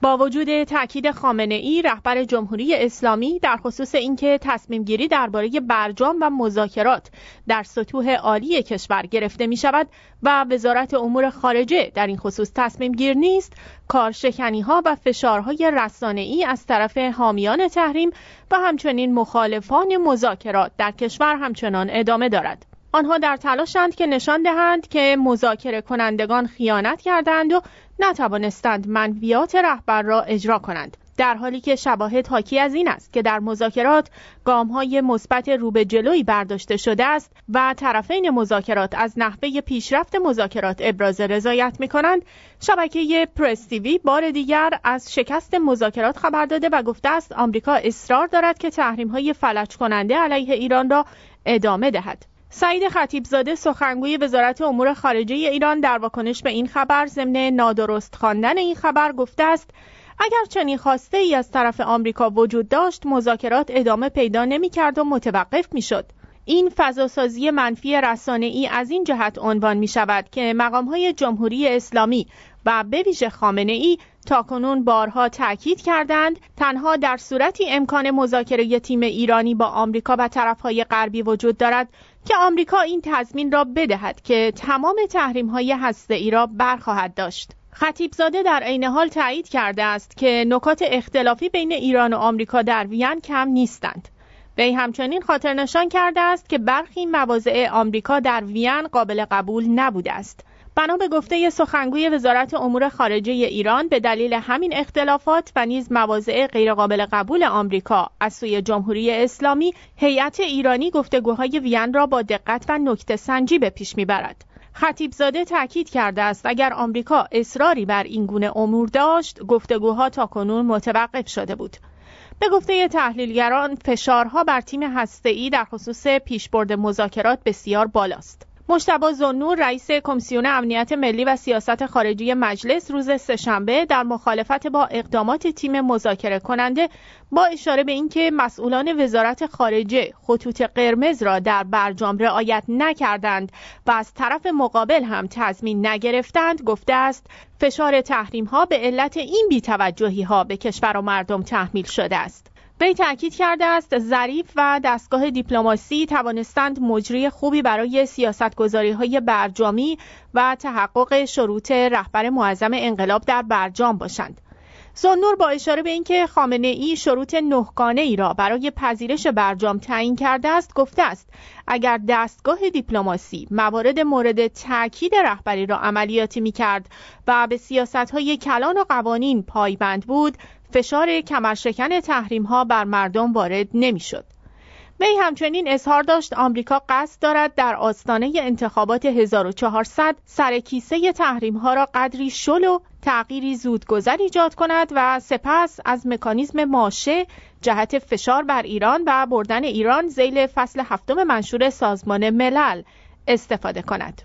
با وجود تاکید خامنه‌ای رهبر جمهوری اسلامی در خصوص اینکه تصمیم گیری درباره برجام و مذاکرات در سطوح عالی کشور گرفته می شود و وزارت امور خارجه در این خصوص تصمیم گیر نیست، کارشکنی‌ها و فشارهای رسانه‌ای از طرف حامیان تحریم و همچنین مخالفان مذاکرات در کشور همچنان ادامه دارد. آنها در تلاشند که نشان دهند که مذاکره کنندگان خیانت کردند و نتوانستند منویات رهبر را اجرا کنند، در حالی که شواهد حاکی از این است که در مذاکرات گام‌های مثبت رو به جلوی برداشته شده است و طرفین مذاکرات از نحوه پیشرفت مذاکرات ابراز رضایت می‌کنند. شبکه پرس تیوی بار دیگر از شکست مذاکرات خبر داده و گفته است آمریکا اصرار دارد که تحریم‌های فلج کننده علیه ایران را ادامه دهد. سعید خطیبزاده سخنگوی وزارت امور خارجه ایران در واکنش به این خبر ضمن نادرست خواندن این خبر گفته است اگر چنین خواسته ای از طرف آمریکا وجود داشت مذاکرات ادامه پیدا نمی‌کرد و متوقف می‌شد. این فضاسازی منفی رسانه‌ای از این جهت عنوان می‌شود که مقام‌های جمهوری اسلامی و به ویژه خامنه‌ای تاکنون بارها تأکید کردند تنها در صورتی امکان مذاکره تیم ایرانی با آمریکا و طرف‌های غربی وجود دارد که آمریکا این تضمین را بدهد که تمام تحریم‌های هسته‌ای را برخواهد داشت. خطیبزاده در عین حال تایید کرده است که نکات اختلافی بین ایران و آمریکا در وین کم نیستند. وی همچنین خاطر نشان کرده است که برخی مواضع آمریکا در وین قابل قبول نبوده است. بنا به گفته سخنگوی وزارت امور خارجه ایران به دلیل همین اختلافات و نیز مواضع غیرقابل قبول آمریکا از سوی جمهوری اسلامی، هیئت ایرانی گفتگوهای وین را با دقت و نکته سنجی به پیش میبرد. خطیبزاده تاکید کرده است اگر آمریکا اصراری بر این گونه امور داشت، گفتگوها تاکنون متوقف شده بود. به گفته تحلیلگران، فشارها بر تیم هسته‌ای در خصوص پیشبرد مذاکرات بسیار بالاست. مجتبی ذوالنور رئیس کمیسیون امنیت ملی و سیاست خارجی مجلس روز سه‌شنبه در مخالفت با اقدامات تیم مذاکره کننده با اشاره به اینکه مسئولان وزارت خارجه خطوط قرمز را در برجام رعایت نکردند و از طرف مقابل هم تضمین نگرفتند گفته است فشار تحریم‌ها به علت این بی‌توجهی‌ها به کشور و مردم تحمیل شده است. وی تأکید کرده است ظریف و دستگاه دیپلماسی توانستند مجری خوبی برای سیاستگذاری‌های برجامی و تحقق شروط رهبر معظم انقلاب در برجام باشند. ذوالنور با اشاره به اینکه خامنه‌ای شروط 9 گانه‌ای را برای پذیرش برجام تعیین کرده است گفته است اگر دستگاه دیپلماسی موارد مورد تأکید رهبری را عملیاتی می‌کرد و به سیاست‌های کلان و قوانین پایبند بود، فشار کمرشکن تحریم‌ها بر مردم وارد نمی‌شد. وی همچنین اظهار داشت آمریکا قصد دارد در آستانه انتخابات 1400 سرکیسه تحریم‌ها را قدری شل و تغییری زودگذر ایجاد کند و سپس از مکانیزم ماشه جهت فشار بر ایران و بردن ایران ذیل فصل 7 منشور سازمان ملل استفاده کند.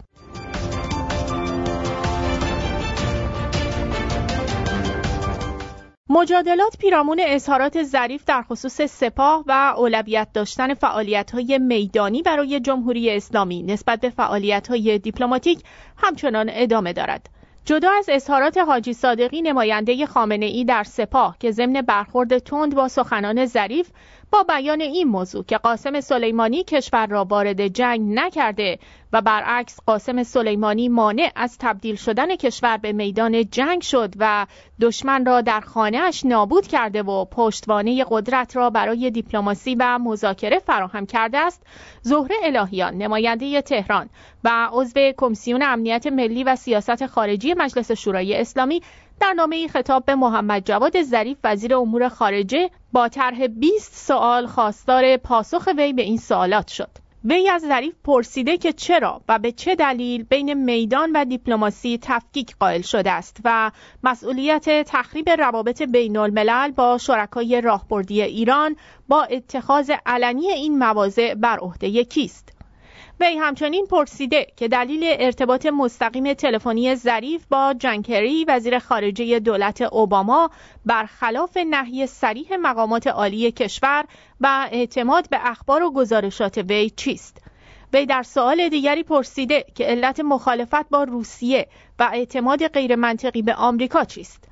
مجادلات پیرامون اظهارات ظریف در خصوص سپاه و اولویت داشتن فعالیت‌های میدانی برای جمهوری اسلامی نسبت به فعالیت‌های دیپلماتیک همچنان ادامه دارد. جدا از اظهارات حاجی صادقی نماینده خامنه‌ای در سپاه که ضمن برخورد تند با سخنان ظریف با بیان این موضوع که قاسم سلیمانی کشور را وارد جنگ نکرده و برعکس قاسم سلیمانی مانع از تبدیل شدن کشور به میدان جنگ شد و دشمن را در خانه‌اش نابود کرده و پشتوانه قدرت را برای دیپلماسی و مذاکره فراهم کرده است، زهره الهیان نماینده تهران و عضو کمیسیون امنیت ملی و سیاست خارجی مجلس شورای اسلامی در نامه‌ای خطاب به محمد جواد ظریف وزیر امور خارجه با طرح 20 سوال خواستار پاسخ وی به این سوالات شد. وی از ظریف پرسیده که چرا و به چه دلیل بین میدان و دیپلماسی تفکیک قائل شده است و مسئولیت تخریب روابط بین الملل با شرکای راهبردی ایران با اتخاذ علنی این مواضع بر عهده کیست. وی همچنین پرسیده که دلیل ارتباط مستقیم تلفنی ظریف با جان کری وزیر خارجه دولت اوباما برخلاف نهی صریح مقامات عالی کشور و اعتماد به اخبار و گزارشات وی چیست. وی در سوال دیگری پرسیده که علت مخالفت با روسیه و اعتماد غیر منطقی به آمریکا چیست.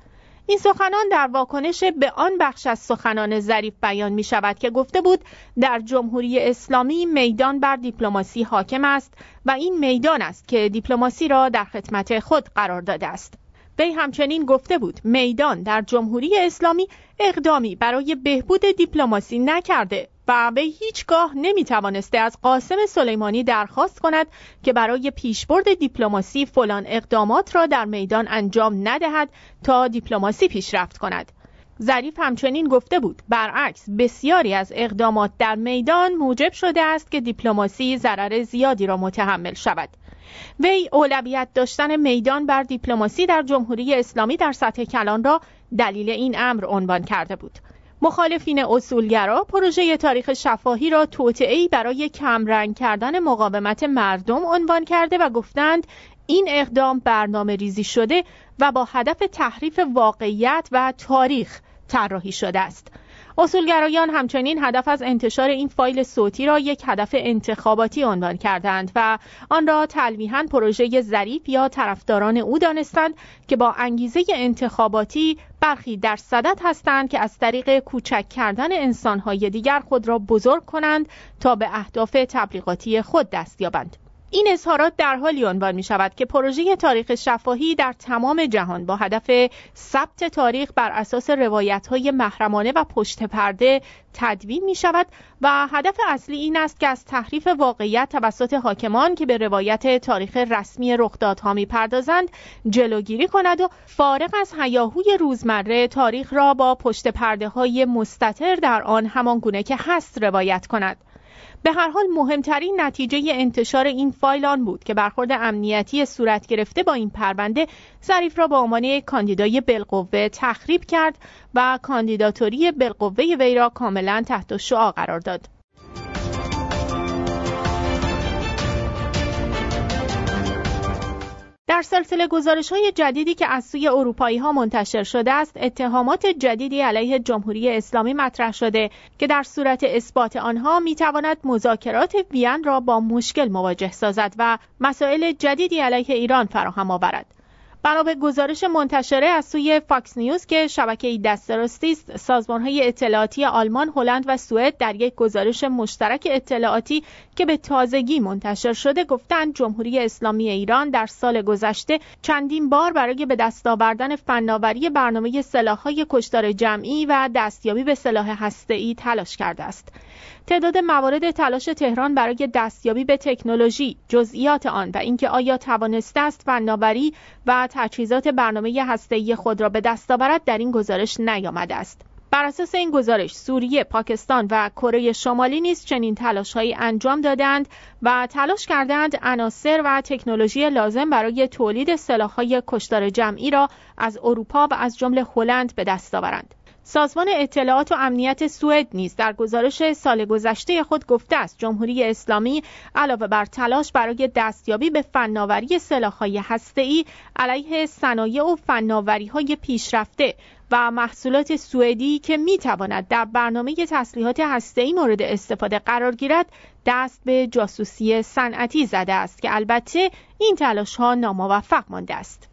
این سخنان در واکنش به آن بخش از سخنان ظریف بیان می شود که گفته بود در جمهوری اسلامی میدان بر دیپلماسی حاکم است و این میدان است که دیپلماسی را در خدمت خود قرار داده است. وی همچنین گفته بود میدان در جمهوری اسلامی اقدامی برای بهبود دیپلماسی نکرده و وی هیچگاه نمیتوانسته از قاسم سلیمانی درخواست کند که برای پیشبرد دیپلماسی فلان اقدامات را در میدان انجام ندهد تا دیپلماسی پیشرفت کند. ظریف همچنین گفته بود برعکس بسیاری از اقدامات در میدان موجب شده است که دیپلماسی ضرر زیادی را متحمل شود. وی اولویت داشتن میدان بر دیپلماسی در جمهوری اسلامی در سطح کلان را دلیل این امر عنوان کرده بود. مخالفین اصولگرا پروژه تاریخ شفاهی را توطئه‌ای برای کمرنگ کردن مقاومت مردم عنوان کرده و گفتند این اقدام برنامه ریزی شده و با هدف تحریف واقعیت و تاریخ طراحی شده است. اصولگرایان همچنین هدف از انتشار این فایل صوتی را یک هدف انتخاباتی عنوان کردند و آن را تلویحاً پروژه ظریف یا طرفداران او دانستند که با انگیزه انتخاباتی برخی در صدد هستند که از طریق کوچک کردن انسان‌های دیگر خود را بزرگ کنند تا به اهداف تبلیغاتی خود دست یابند. این اظهارات در حالی عنوان می شود که پروژه تاریخ شفاهی در تمام جهان با هدف ثبت تاریخ بر اساس روایت‌های محرمانه و پشت پرده تدوین می شود و هدف اصلی این است که از تحریف واقعیت توسط حاکمان که به روایت تاریخ رسمی رخدادها می پردازند جلوگیری کند و فارغ از هیاهوی روزمره تاریخ را با پشت پرده‌های مستتر در آن همان گونه که هست روایت کند. به هر حال مهمترین نتیجه انتشار این فایل آن بود که برخورد امنیتی صورت گرفته با این پرونده ظریف را به عنوان کاندیدای بالقوه تخریب کرد و کاندیداتوری بالقوه وی را کاملا تحت شعاع قرار داد. در سلسله گزارش‌های جدیدی که از سوی اروپایی‌ها منتشر شده است، اتهامات جدیدی علیه جمهوری اسلامی مطرح شده که در صورت اثبات آنها می‌تواند مذاکرات وین را با مشکل مواجه سازد و مسائل جدیدی علیه ایران فراهم آورد. بنا به گزارش منتشره از سوی فاکس نیوز که شبکه‌ای دست راستی است، سازمان‌های اطلاعاتی آلمان، هلند و سوئد در یک گزارش مشترک اطلاعاتی که به تازگی منتشر شده گفتند جمهوری اسلامی ایران در سال گذشته چندین بار برای به دست آوردن فناوری برنامه سلاح‌های کشتار جمعی و دستیابی به سلاح هسته‌ای تلاش کرده است. تعداد موارد تلاش تهران برای دستیابی به تکنولوژی، جزئیات آن و اینکه آیا توانسته است فناوری و تجهیزات برنامه هسته‌ای خود را به دست آورد در این گزارش نیامده است. بر اساس این گزارش سوریه، پاکستان و کره شمالی نیز چنین تلاش‌هایی انجام دادند و تلاش کردند عناصر و تکنولوژی لازم برای تولید سلاح‌های کشتار جمعی را از اروپا و از جمله هلند به دست آورند. سازمان اطلاعات و امنیت سوئد نیز در گزارش سال گذشته خود گفته است جمهوری اسلامی علاوه بر تلاش برای دستیابی به فناوری سلاح‌های هسته‌ای علیه صنایع و فناوری‌های پیشرفته و محصولات سوئدی که می‌تواند در برنامه تسلیحات هسته‌ای مورد استفاده قرار گیرد دست به جاسوسی صنعتی زده است که البته این تلاش‌ها ناموفق مانده است.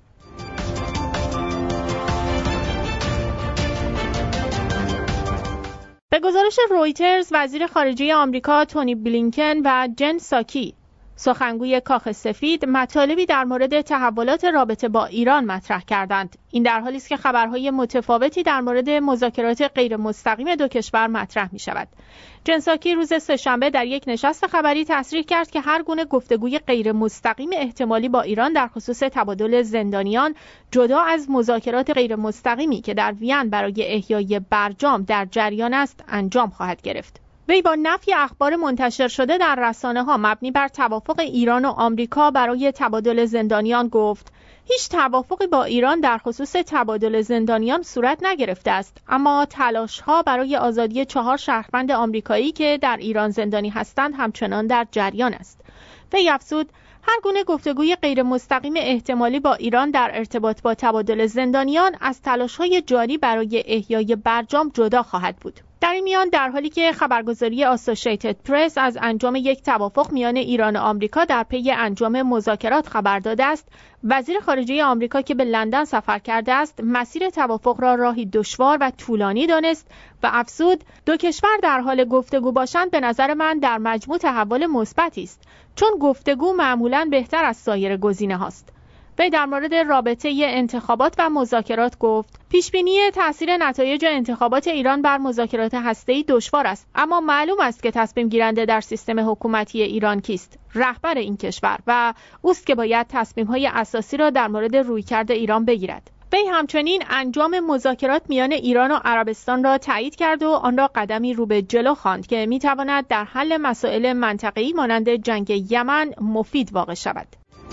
به گزارش رویترز، وزیر خارجه آمریکا تونی بلینکن و جن ساکی سخنگوی کاخ سفید مطالبی در مورد تحولات رابطه با ایران مطرح کردند. این در حالی است که خبرهای متفاوتی در مورد مذاکرات غیر مستقیم دو کشور مطرح می شود. جن ساکی روز سه‌شنبه در یک نشست خبری تصریح کرد که هر گونه گفتگوی غیر مستقیم احتمالی با ایران در خصوص تبادل زندانیان جدا از مذاکرات غیر مستقیمی که در وین برای احیای برجام در جریان است انجام خواهد گرفت. وی با نفی اخبار منتشر شده در رسانه‌ها مبنی بر توافق ایران و آمریکا برای تبادل زندانیان گفت هیچ توافقی با ایران در خصوص تبادل زندانیان صورت نگرفته است، اما تلاش‌ها برای آزادی 4 شهروند آمریکایی که در ایران زندانی هستند همچنان در جریان است. وی افزود هر گونه گفتگوی غیر مستقیم احتمالی با ایران در ارتباط با تبادل زندانیان از تلاش‌های جاری برای احیای برجام جدا خواهد بود. در این میان در حالی که خبرگزاری آسوشیتد پرس از انجام یک توافق میان ایران و آمریکا در پی انجام مذاکرات خبر داده است، وزیر خارجه آمریکا که به لندن سفر کرده است، مسیر توافق را راهی دشوار و طولانی دانست و افزود دو کشور در حال گفتگو باشند به نظر من در مجموع تحول مثبتی است، چون گفتگو معمولاً بهتر از سایر گزینه‌هاست. وی در مورد رابطه انتخابات و مذاکرات گفت: پیشبینی تأثیر نتایج انتخابات ایران بر مذاکرات هسته‌ای دشوار است، اما معلوم است که تصمیم گیرنده در سیستم حکومتی ایران کیست، رهبر این کشور، و اوست که باید تصمیم‌های اساسی را در مورد رویکرد ایران بگیرد. وی همچنین انجام مذاکرات میان ایران و عربستان را تایید کرد و آن را قدمی رو به جلو خواند که می‌تواند در حل مسائل منطقه‌ای مانند جنگ یمن مفید واقع شود.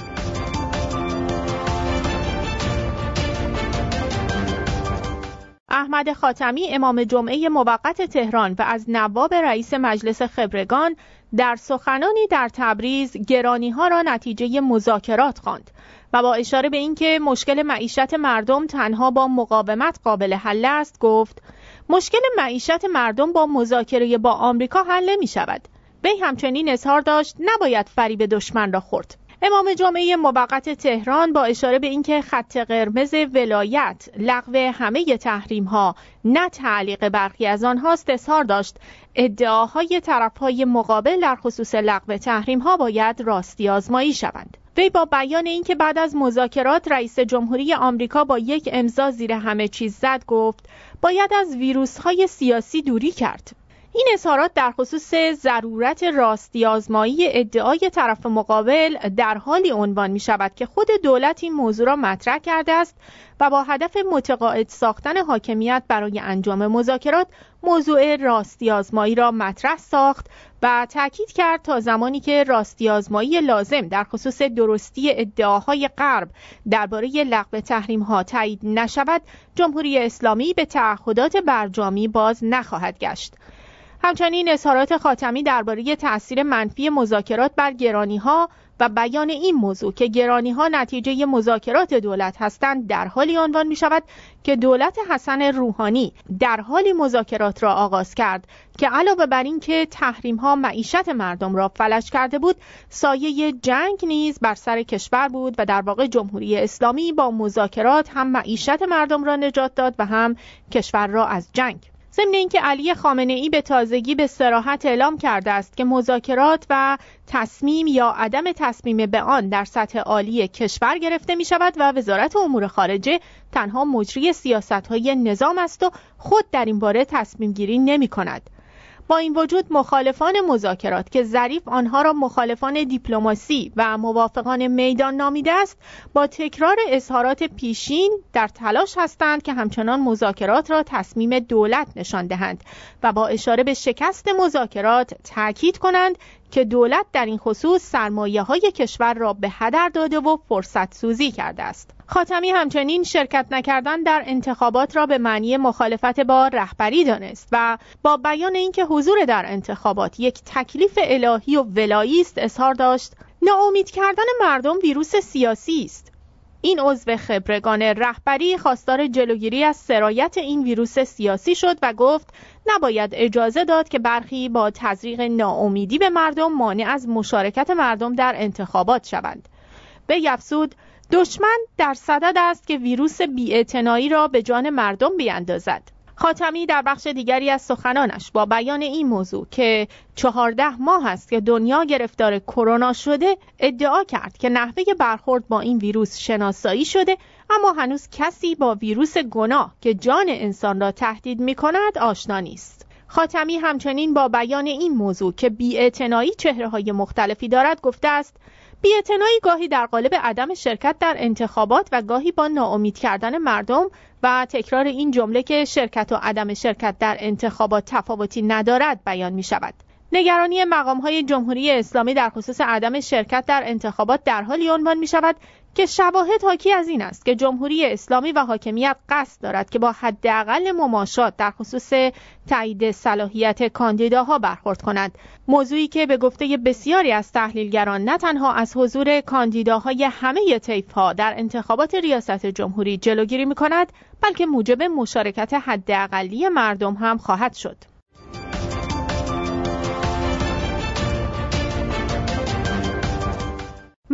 احمد خاتمی امام جمعه موقت تهران و از نواب رئیس مجلس خبرگان در سخنانی در تبریز گرانی‌ها را نتیجه مذاکرات خواند و با اشاره به اینکه مشکل معیشت مردم تنها با مقاومت قابل حل است گفت: مشکل معیشت مردم با مذاکره با آمریکا حل نمی‌شود. وی همچنین اظهار داشت نباید فریب دشمن را خورد. امام جمعه موقت تهران با اشاره به اینکه خط قرمز ولایت لغو همه تحریم‌ها نه تعلیق برخی از آنهاست اظهار داشت ادعاهای طرف‌های مقابل در خصوص لغو تحریم‌ها باید راستی آزمایی شوند. وی با بیان اینکه بعد از مذاکرات رئیس جمهوری آمریکا با یک امضا زیر همه چیز زد گفت باید از ویروس‌های سیاسی دوری کرد. این اظهارات در خصوص ضرورت راستی آزمایی ادعای طرف مقابل در حالی عنوان می شود که خود دولت این موضوع را مطرح کرده است و با هدف متقاعد ساختن حاکمیت برای انجام مذاکرات موضوع راستی آزمایی را مطرح ساخت و تاکید کرد تا زمانی که راستی آزمایی لازم در خصوص درستی ادعاهای غرب درباره لغو تحریم‌ها تایید نشود، جمهوری اسلامی به تعهدات برجامی باز نخواهد گشت. همچنین اظهارات خاتمی درباره تأثیر منفی مذاکرات بر گرانی‌ها و بیان این موضوع که گرانی‌ها نتیجه مذاکرات دولت هستند در حالی عنوان می‌شود که دولت حسن روحانی در حالی مذاکرات را آغاز کرد که علاوه بر این که تحریم‌ها معیشت مردم را فلج کرده بود، سایه جنگ نیز بر سر کشور بود و در واقع جمهوری اسلامی با مذاکرات هم معیشت مردم را نجات داد و هم کشور را از جنگ. ضمن اینکه علی خامنه‌ای به تازگی به صراحت اعلام کرده است که مذاکرات و تصمیم یا عدم تصمیم به آن در سطح عالی کشور گرفته می شود و وزارت امور خارجه تنها مجری سیاست‌های نظام است و خود در این باره تصمیم گیری نمی کند. با این وجود مخالفان مذاکرات که ظریف آنها را مخالفان دیپلماسی و موافقان میدان نامیده است، با تکرار اظهارات پیشین در تلاش هستند که همچنان مذاکرات را تصمیم دولت نشان دهند و با اشاره به شکست مذاکرات تاکید کنند که دولت در این خصوص سرمایه‌های کشور را به هدر داده و فرصت سوزی کرده است. خاتمی همچنین شرکت نکردن در انتخابات را به معنی مخالفت با رهبری دانست و با بیان اینکه حضور در انتخابات یک تکلیف الهی و ولایی است اظهار داشت ناامید کردن مردم ویروس سیاسی است. این عضو خبرگان رهبری خواستار جلوگیری از سرایت این ویروس سیاسی شد و گفت نباید اجازه داد که برخی با تزریق ناامیدی به مردم مانع از مشارکت مردم در انتخابات شوند. وی افزود دشمن در صدد است که ویروس بی‌اعتنایی را به جان مردم بیاندازد. خاتمی در بخش دیگری از سخنانش با بیان این موضوع که 14 ماه است که دنیا گرفتار کرونا شده ادعا کرد که نحوه برخورد با این ویروس شناسایی شده، اما هنوز کسی با ویروس گناه که جان انسان را تهدید می‌کند آشنا نیست. خاتمی همچنین با بیان این موضوع که بی‌اعتنایی چهره‌های مختلفی دارد گفته است بی‌اعتنایی گاهی در قالب عدم شرکت در انتخابات و گاهی با ناامید کردن مردم و تکرار این جمله که شرکت و عدم شرکت در انتخابات تفاوتی ندارد بیان می شود. نگرانی مقام‌های جمهوری اسلامی در خصوص عدم شرکت در انتخابات در حالی عنوان می شود که شواهد حاکی از این است که جمهوری اسلامی و حاکمیت قصد دارد که با حداقل مماشات در خصوص تایید صلاحیت کاندیداها برخورد کند، موضوعی که به گفته بسیاری از تحلیلگران نه تنها از حضور کاندیداهای همه طیف‌ها در انتخابات ریاست جمهوری جلوگیری می‌کند، بلکه موجب مشارکت حداقلی مردم هم خواهد شد.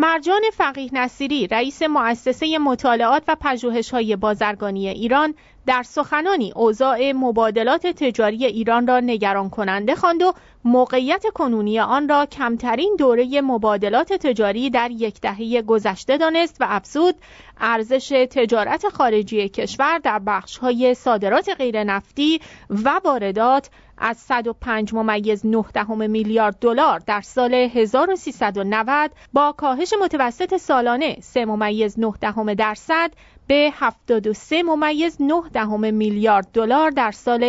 مرجان فقیه نصیری، رئیس مؤسسه مطالعات و پژوهش‌های بازرگانی ایران، در سخنانی اوضاع مبادلات تجاری ایران را نگران کننده خواند و موقعیت کنونی آن را کمترین دوره مبادلات تجاری در یک دهه گذشته دانست و افزود ارزش تجارت خارجی کشور در بخش‌های صادرات غیر نفتی و واردات از 105.9 میلیارد دلار در سال 1390 با کاهش متوسط سالانه 3.9 درصد به 73.9 میلیارد دلار در سال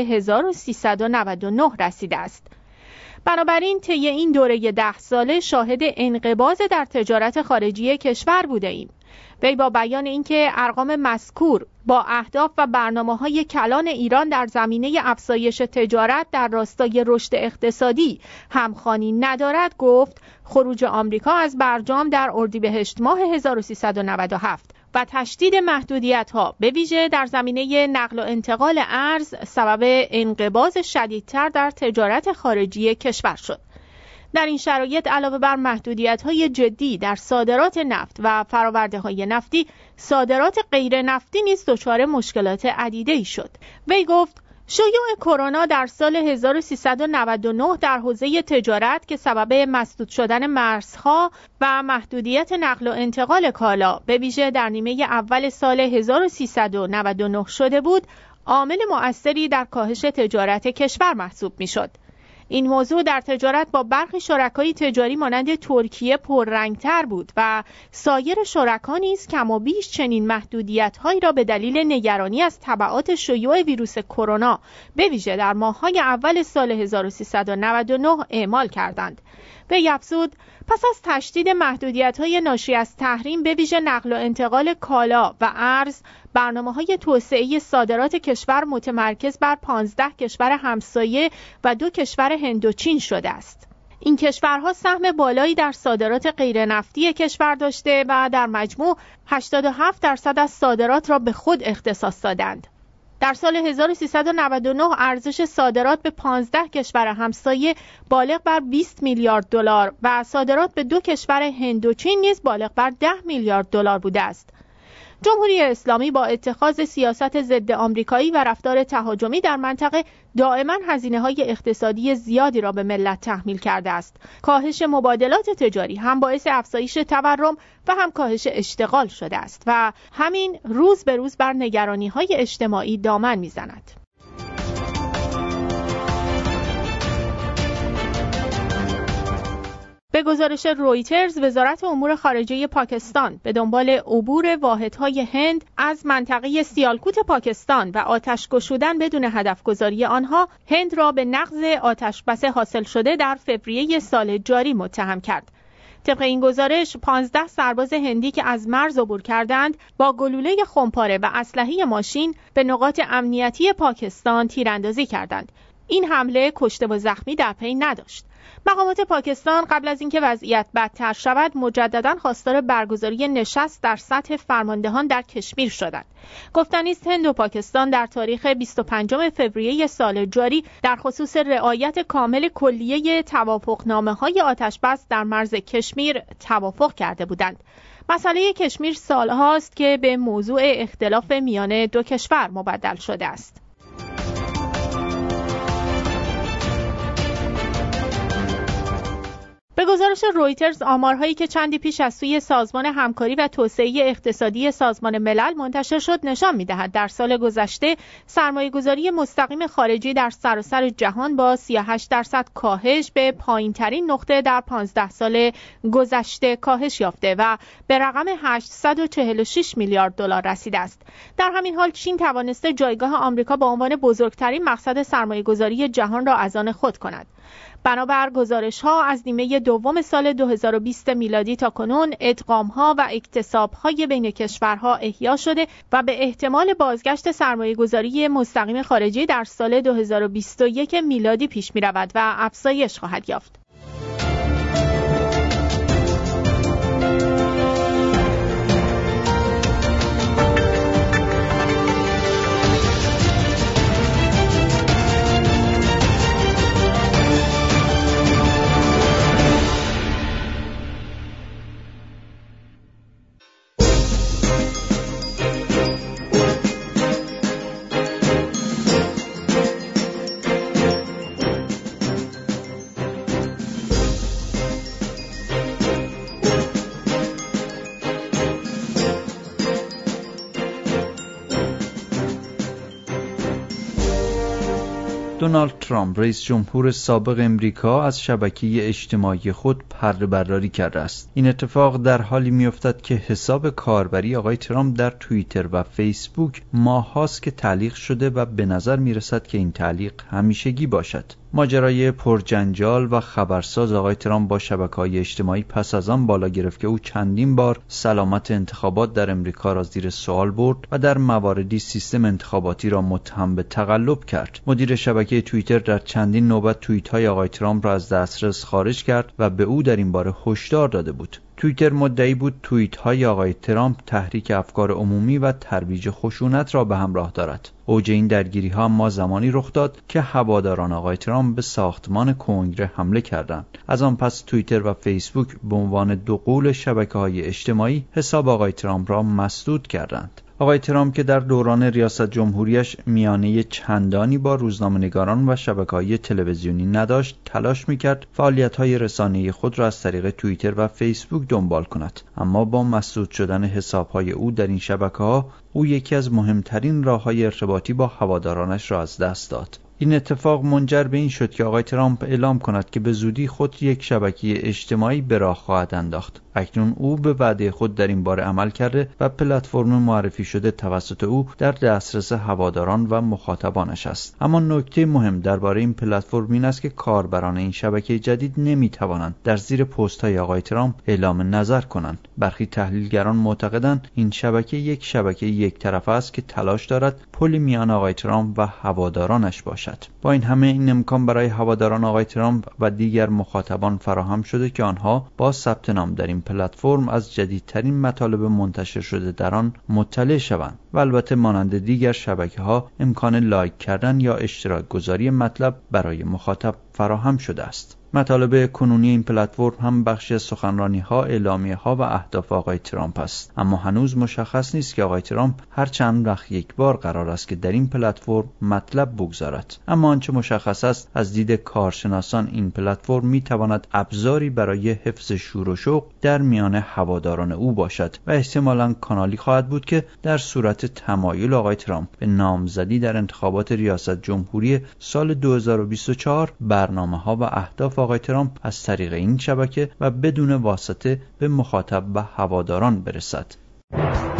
1399 رسیده است. بنابراین طی این دوره 10 ساله شاهد انقباض در تجارت خارجی کشور بوده ایم. وی با بیان اینکه ارقام مذکور با اهداف و برنامه‌های کلان ایران در زمینه افزایش تجارت در راستای رشد اقتصادی همخوانی ندارد گفت خروج آمریکا از برجام در اردیبهشت ماه 1397 و تشدید محدودیت‌ها به ویژه در زمینه نقل و انتقال ارز سبب انقباض شدیدتر در تجارت خارجی کشور شد. در این شرایط علاوه بر محدودیت‌های جدی در صادرات نفت و فرآورده‌های نفتی، صادرات غیر نفتی نیز دچار مشکلات عدیده‌ای شد. وی گفت شیوع کرونا در سال 1399 در حوزه تجارت که سبب مسدود شدن مرزها و محدودیت نقل و انتقال کالا به ویژه در نیمه اول سال 1399 شده بود، عامل مؤثری در کاهش تجارت کشور محسوب می‌شد. این موضوع در تجارت با برخی شرکای تجاری مانند ترکیه پررنگتر بود و سایر شرکا نیز کم و بیش چنین محدودیت‌هایی را به دلیل نگرانی از تبعات شیوع ویروس کرونا به ویژه در ماه‌های اول سال 1399 اعمال کردند. وی افزود پس از تشدید محدودیت‌های ناشی از تحریم به ویژه نقل و انتقال کالا و ارز، برنامه‌های توسعه صادرات کشور متمرکز بر 15 کشور همسایه و 2 کشور هند و چین شده است. این کشورها سهم بالایی در صادرات غیر نفتی کشور داشته و در مجموع 87% از صادرات را به خود اختصاص دادند. در سال 1399 ارزش صادرات به 15 کشور همسایه بالغ بر 20 میلیارد دلار و صادرات به 2 کشور هند و چین نیز بالغ بر 10 میلیارد دلار بوده است. جمهوری اسلامی با اتخاذ سیاست ضد آمریکایی و رفتار تهاجمی در منطقه دائما هزینه‌های اقتصادی زیادی را به ملت تحمیل کرده است. کاهش مبادلات تجاری هم باعث افزایش تورم و هم کاهش اشتغال شده است و همین روز به روز بر نگرانی‌های اجتماعی دامن می‌زند. به گزارش رویترز، وزارت امور خارجه پاکستان به دنبال عبور واحدهای هند از منطقه سیالکوت پاکستان و آتش گشودن بدون هدف گذاری آنها، هند را به نقض آتشبس حاصل شده در فوریه سال جاری متهم کرد. طبق این گزارش 15 سرباز هندی که از مرز عبور کردند با گلوله خمپاره و اسلحه ماشین به نقاط امنیتی پاکستان تیراندازی کردند. این حمله کشته و زخمی در پی نداشت. مقامات پاکستان قبل از اینکه وضعیت بدتر شود مجددا خواستار برگزاری نشست در سطح فرماندهان در کشمیر شدند. گفتنی است هند و پاکستان در تاریخ 25 فوریه سال جاری در خصوص رعایت کامل کلیه توافقنامه‌های آتشبس در مرز کشمیر توافق کرده بودند. مسئله کشمیر سالهاست که به موضوع اختلاف میان دو کشور مبدل شده است. به گزارش رویترز، آمارهایی که چندی پیش از سوی سازمان همکاری و توسعه اقتصادی سازمان ملل منتشر شد نشان می‌دهد در سال گذشته سرمایه‌گذاری مستقیم خارجی در سراسر جهان با 38% کاهش به پایین‌ترین نقطه در 15 سال گذشته کاهش یافته و به رقم 846 میلیارد دلار رسیده است. در همین حال چین توانسته جایگاه آمریکا به عنوان بزرگترین مقصد سرمایه‌گذاری جهان را از آن خود کند. بنابر گزارش‌ها از نیمه دوم سال 2020 میلادی تا کنون ادغام‌ها و اکتساب‌های بین کشورها احیا شده و به احتمال بازگشت سرمایه‌گذاری مستقیم خارجی در سال 2021 میلادی پیش می‌رود و افزایش خواهد یافت. دونالد ترامپ رئیس جمهور سابق امریکا از شبکه اجتماعی خود پرده برداری کرده است. این اتفاق در حالی می‌افتد که حساب کاربری آقای ترامپ در توییتر و فیسبوک ماه‌هاست که تعلیق شده و به نظر می‌رسد که این تعلیق همیشگی باشد. ماجرای پرجنجال و خبرساز آقای ترامپ با شبکه‌های اجتماعی پس از آن بالا گرفت که او چندین بار سلامت انتخابات در امریکا را زیر سوال برد و در مواردی سیستم انتخاباتی را متهم به تقلب کرد. مدیر شبکه توییتر در چندین نوبت توییت‌های آقای ترامپ را از دسترس خارج کرد و به او در این باره هشدار داده بود. توییتر مدعی بود توییت‌های آقای ترامپ تحریک افکار عمومی و ترویج خشونت را به همراه دارد. اوج این درگیری‌ها ما زمانی رخ داد که هواداران آقای ترامپ به ساختمان کنگره حمله کردند. از آن پس توییتر و فیسبوک به عنوان دو غول شبکه‌های اجتماعی حساب آقای ترامپ را مسدود کردند. آقای ترامپ که در دوران ریاست جمهوریش میانه چندانی با روزنامه‌نگاران و شبکه‌های تلویزیونی نداشت، تلاش می‌کرد فعالیت‌های رسانه‌ای خود را از طریق توییتر و فیسبوک دنبال کند. اما با مسدود شدن حساب‌های او در این شبکه‌ها، او یکی از مهمترین راه‌های ارتباطی با هوادارانش را از دست داد. این اتفاق منجر به این شد که آقای ترامپ اعلام کند که به زودی خود یک شبکه اجتماعی به راه خواهد انداخت. اکنون او به وعده خود در این باره عمل کرده و پلتفرم معرفی شده توسط او در دسترس هواداران و مخاطبانش است. اما نکته مهم درباره این پلتفرم این است که کاربران این شبکه جدید نمی‌توانند در زیر پست‌های آقای ترامپ اعلام نظر کنند. برخی تحلیلگران معتقدند این شبکه یک طرفه است که تلاش دارد پلی میان آقای ترامپ و هوادارانش باشد. با این همه این امکان برای هواداران آقای ترامپ و دیگر مخاطبان فراهم شده که آنها با ثبت نام در این پلتفرم از جدیدترین مطالب منتشر شده در آن مطلع شوند و البته مانند دیگر شبکه‌ها امکان لایک کردن یا اشتراک گذاری مطلب برای مخاطب فراهم شده است. مطالب کنونی این پلتفرم هم بخشی از سخنرانی‌ها، اعلامیه‌ها و اهداف آقای ترامپ است. اما هنوز مشخص نیست که آقای ترامپ هر چند وقت یک بار قرار است که در این پلتفرم مطلب بگذارد. اما آنچه مشخص است از دید کارشناسان این پلتفرم می‌تواند ابزاری برای حفظ شور و شوق در میان هواداران او باشد و احتمالاً کانالی خواهد بود که در صورت تمایل آقای ترامپ به نامزدی در انتخابات ریاست جمهوری سال 2024 برنامه‌ها و اهداف آقای ترامپ از طریق این شبکه و بدون واسطه به مخاطب و هواداران برسد.